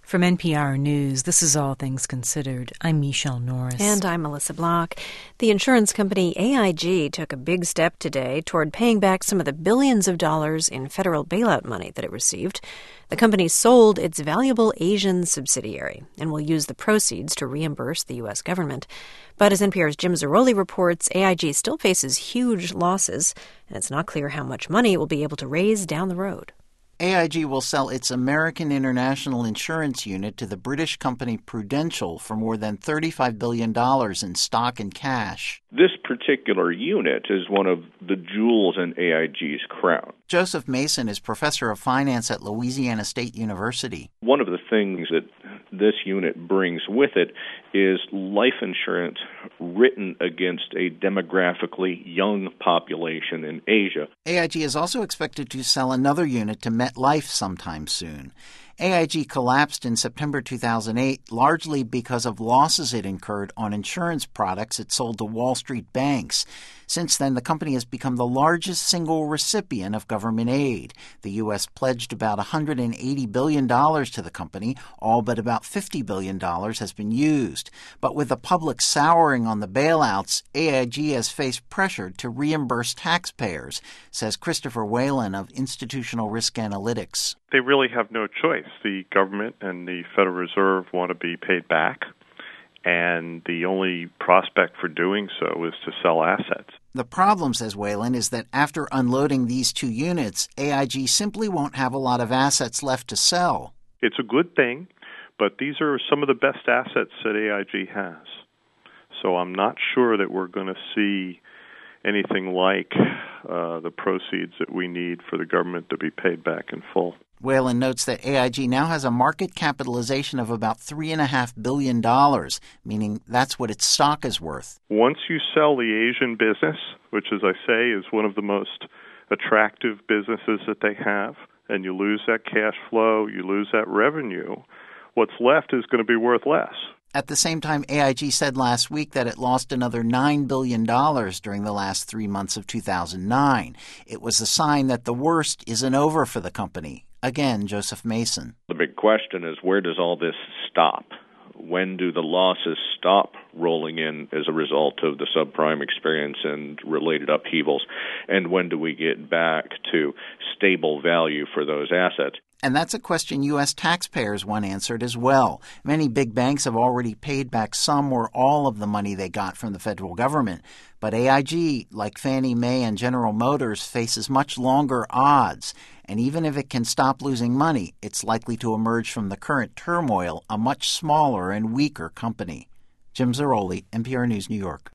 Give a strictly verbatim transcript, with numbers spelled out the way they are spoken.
From N P R News, this is All Things Considered. I'm Michelle Norris. And I'm Melissa Block. The insurance company A I G took a big step today toward paying back some of the billions of dollars in federal bailout money that it received. The company sold its valuable Asian subsidiary and will use the proceeds to reimburse the U S government. But as N P R's Jim Zarroli reports, A I G still faces huge losses, and it's not clear how much money it will be able to raise down the road. A I G will sell its American International Insurance unit to the British company Prudential for more than thirty-five billion dollars in stock and cash. This particular unit is one of the jewels in A I G's crown. Joseph Mason is professor of finance at Louisiana State University. One of the things that this unit brings with it is life insurance written against a demographically young population in Asia. A I G is also expected to sell another unit to MetLife sometime soon. A I G collapsed in September two thousand eight, largely because of losses it incurred on insurance products it sold to Wall Street banks. Since then, the company has become the largest single recipient of government aid. The U S pledged about one hundred eighty billion dollars to the company. All but about fifty billion dollars has been used. But with the public souring on the bailouts, A I G has faced pressure to reimburse taxpayers, says Christopher Whalen of Institutional Risk Analytics. They really have no choice. The government and the Federal Reserve want to be paid back, and the only prospect for doing so is to sell assets. The problem, says Whalen, is that after unloading these two units, A I G simply won't have a lot of assets left to sell. It's a good thing, but these are some of the best assets that A I G has. So I'm not sure that we're going to see anything like uh, the proceeds that we need for the government to be paid back in full. Whalen notes that A I G now has a market capitalization of about three point five billion dollars, meaning that's what its stock is worth. Once you sell the Asian business, which, as I say, is one of the most attractive businesses that they have, and you lose that cash flow, you lose that revenue, what's left is going to be worth less. At the same time, A I G said last week that it lost another nine billion dollars during the last three months of two thousand nine. It was a sign that the worst isn't over for the company. Again, Joseph Mason. The big question is, where does all this stop? When do the losses stop rolling in as a result of the subprime experience and related upheavals? And when do we get back to stable value for those assets? And that's a question U S taxpayers want answered as well. Many big banks have already paid back some or all of the money they got from the federal government. But A I G, like Fannie Mae and General Motors, faces much longer odds. And even if it can stop losing money, it's likely to emerge from the current turmoil a much smaller and weaker company. Jim Zarroli, N P R News, New York.